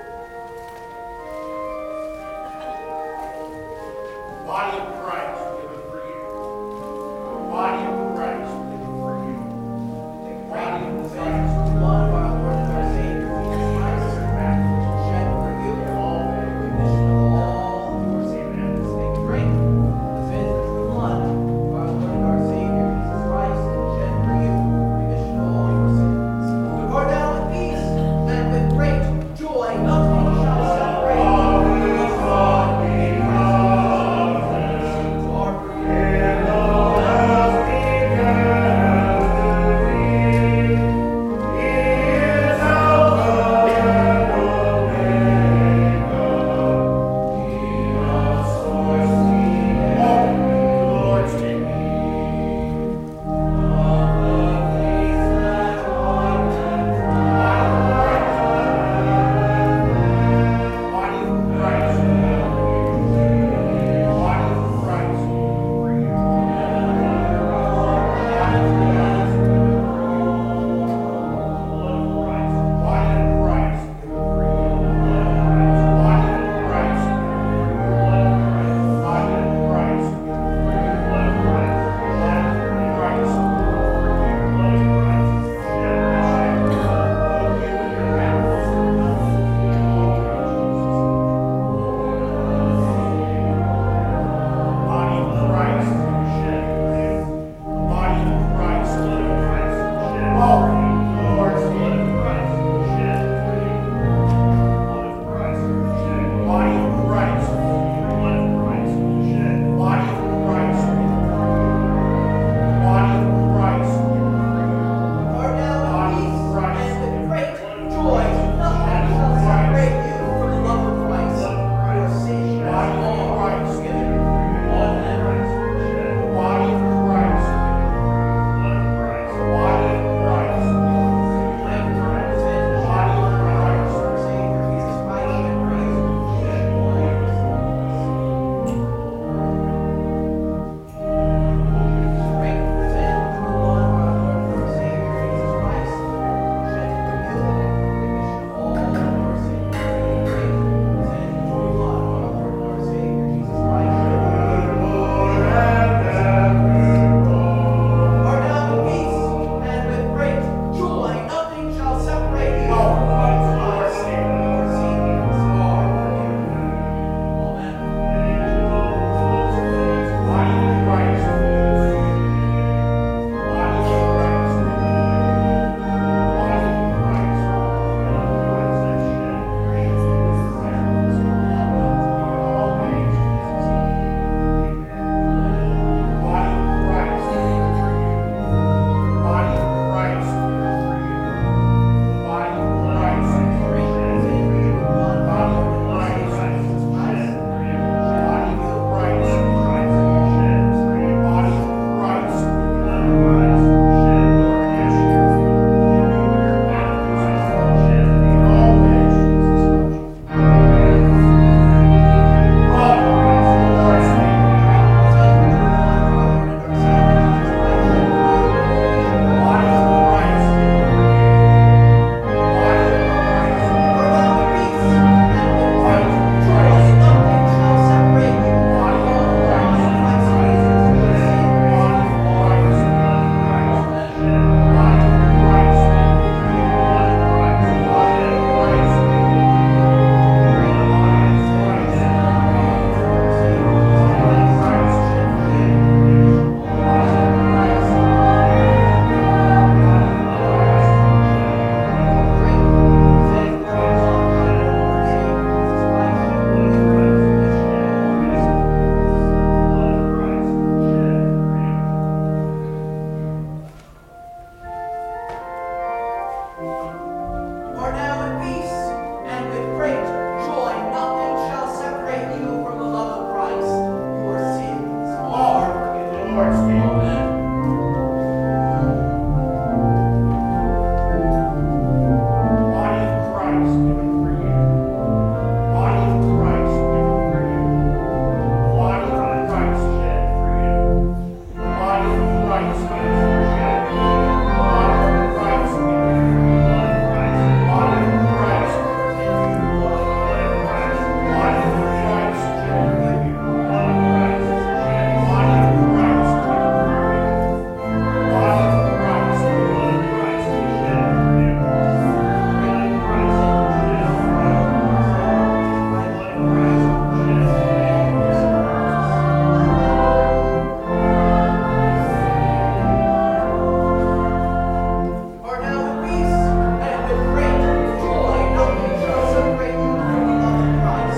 The body of Christ given for you. The body of Christ given for you. The body of Christ. Blood of our Lord and our Savior, Jesus Christ, shed for you all remission of all your sins. Take drink. This is the true blood of our Lord and our Savior, Jesus Christ, shed for you remission of all your sins. Depart now with peace and with great joy Body of Christ given for you. Body of Christ given for you. Body of Christ shed for you. Body of Christ given for shed for you. Body of Christ given for you. Blood of Christ. Body of Christ given for you. Blood of Christ. Body of Christ shed for you. Blood of Christ shed. Body of Christ given for you. Body of Christ, blood of Christ shed for you. Blood of Christ shed for you. Blood of Christ Are now with peace and with great joy, knowing so great the love of Christ.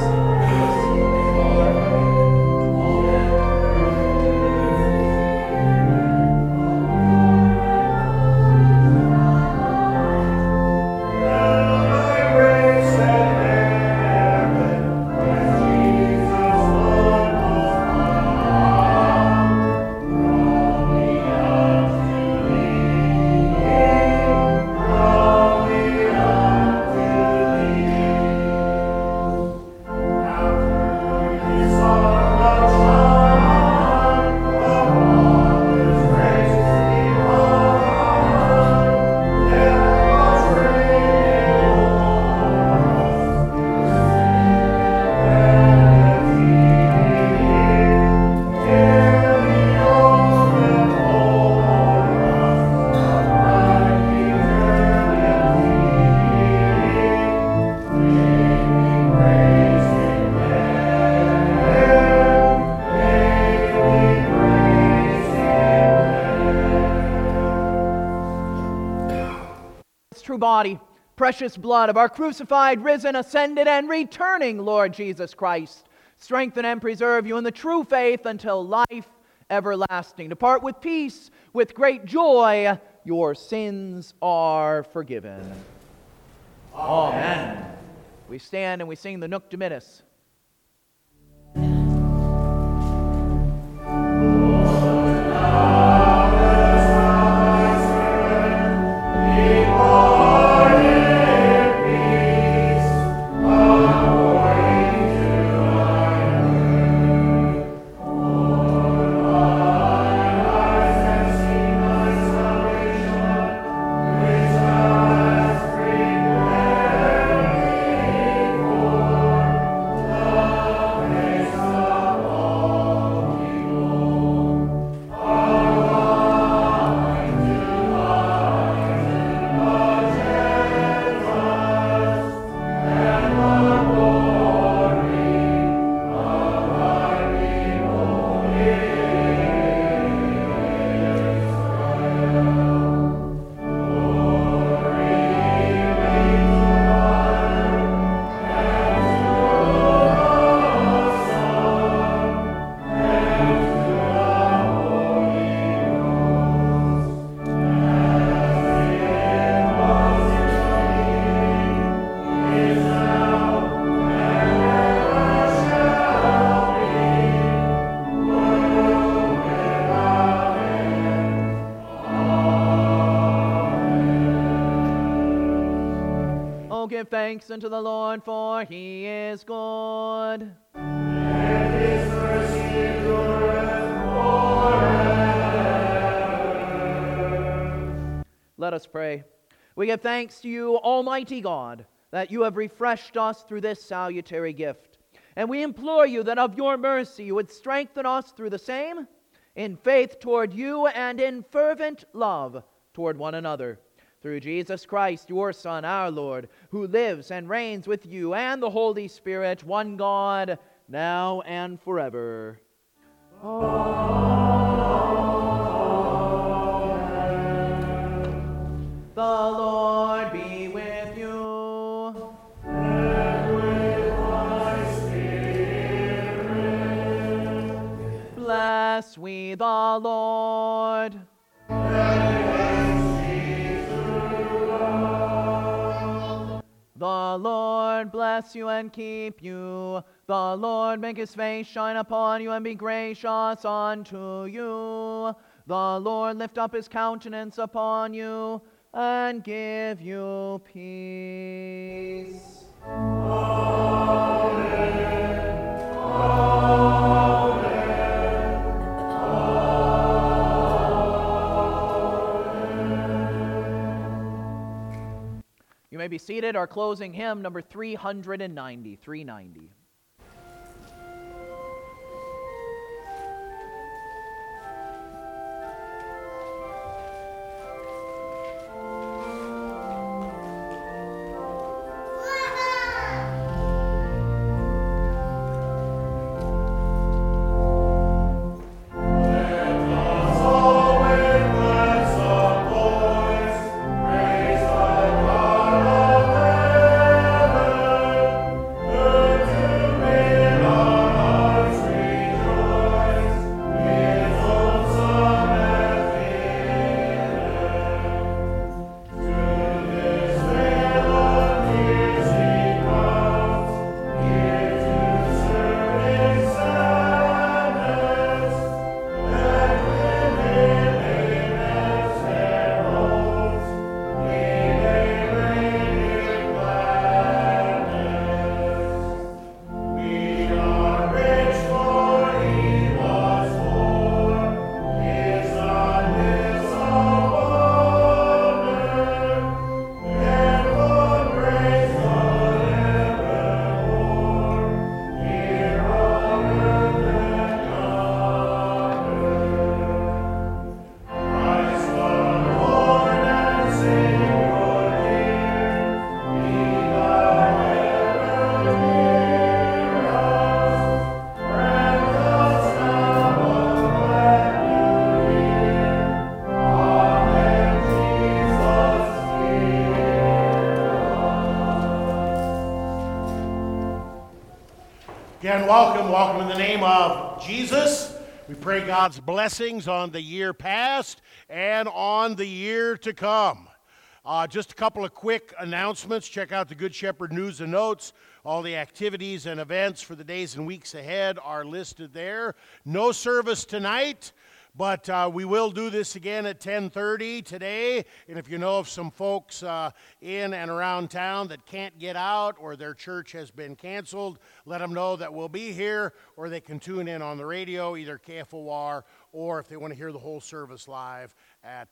True body, precious blood of our crucified, risen, ascended, and returning Lord Jesus Christ, strengthen and preserve you in the true faith until life everlasting. Depart with peace, with great joy. Your sins are forgiven. Amen. We stand and we sing the Nunc Dimittis. Give thanks unto the Lord, for he is good. And his mercy endureth forever. Let us pray. We give thanks to you, Almighty God, that you have refreshed us through this salutary gift. And we implore you that of your mercy you would strengthen us through the same, in faith toward you and in fervent love toward one another. Through Jesus Christ, your Son, our Lord, who lives and reigns with you and the Holy Spirit, one God, now and forever. Amen. The Lord be with you. And with thy spirit. Bless we the Lord. The Lord bless you and keep you. The Lord make his face shine upon you and be gracious unto you. The Lord lift up his countenance upon you and give you peace. You may be seated. Our closing hymn, number 390. 390. Again, welcome in the name of Jesus. We pray God's blessings on the year past and on the year to come. Just a couple of quick announcements. Check out the Good Shepherd News and Notes. All the activities and events for the days and weeks ahead are listed there. No service tonight, but we will do this again at 10:30 today. And if you know of some folks in and around town that can't get out or their church has been canceled, let them know that we'll be here, or they can tune in on the radio, either KFOR, or if they want to hear the whole service live at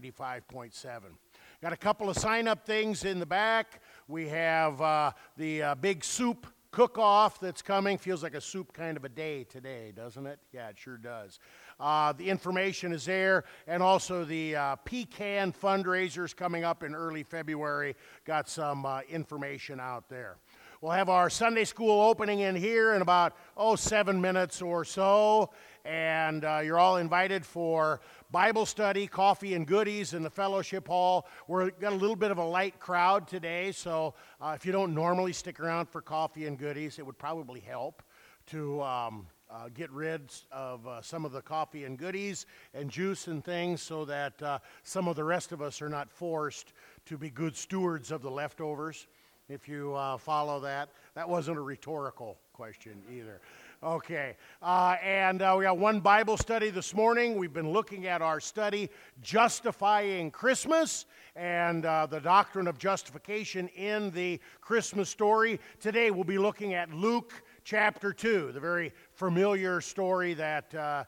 95.7. Got a couple of sign-up things in the back. We have the big soup cook-off that's coming. Feels like a soup kind of a day today, doesn't it? Yeah, it sure does. The information is there, and also the pecan fundraisers coming up in early February. Got some information out there. We'll have our Sunday school opening in here in about 7 minutes or so, and you're all invited for Bible study, coffee and goodies in the fellowship hall. We've got a little bit of a light crowd today, so if you don't normally stick around for coffee and goodies, it would probably help to get rid of some of the coffee and goodies and juice and things, so that some of the rest of us are not forced to be good stewards of the leftovers. If you follow that. That wasn't a rhetorical question either. Okay, and we got one Bible study this morning. We've been looking at our study, Justifying Christmas, and the doctrine of justification in the Christmas story. Today we'll be looking at Luke chapter 2, the very familiar story that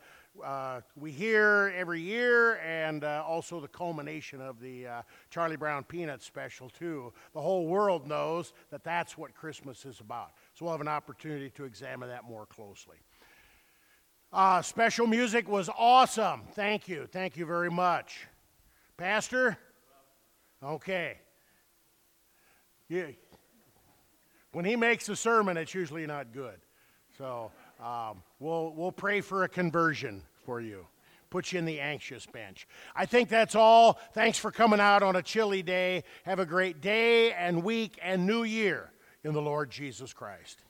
we hear every year, and also the culmination of the Charlie Brown Peanuts special, too. The whole world knows that that's what Christmas is about. So we'll have an opportunity to examine that more closely. Special music was awesome. Thank you. Thank you very much. Pastor? Okay. Yeah. When he makes a sermon, it's usually not good. So we'll pray for a conversion for you. Put you in the anxious bench. I think that's all. Thanks for coming out on a chilly day. Have a great day and week and new year in the Lord Jesus Christ.